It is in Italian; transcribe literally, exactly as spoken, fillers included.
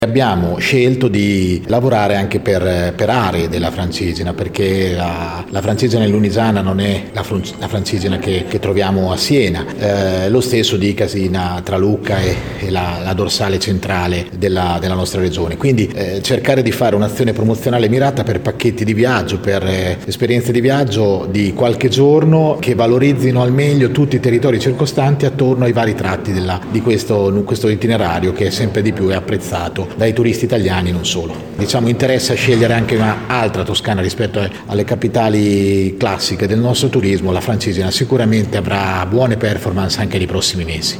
Abbiamo scelto di lavorare anche per, per aree della Francigena, perché la, la Francigena e Lunigiana non è la, la Francigena che, che troviamo a Siena, eh, lo stesso dicasi tra Lucca e, e la, la dorsale centrale della, della nostra regione. Quindi eh, cercare di fare un'azione promozionale mirata per pacchetti di viaggio, per eh, esperienze di viaggio di qualche giorno che valorizzino al meglio tutti i territori circostanti attorno ai vari tratti della, di questo, questo itinerario, che sempre di più è apprezzato dai turisti italiani, non solo. Diciamo interessa scegliere anche un'altra Toscana rispetto alle capitali classiche del nostro turismo. La Francigena sicuramente avrà buone performance anche nei prossimi mesi.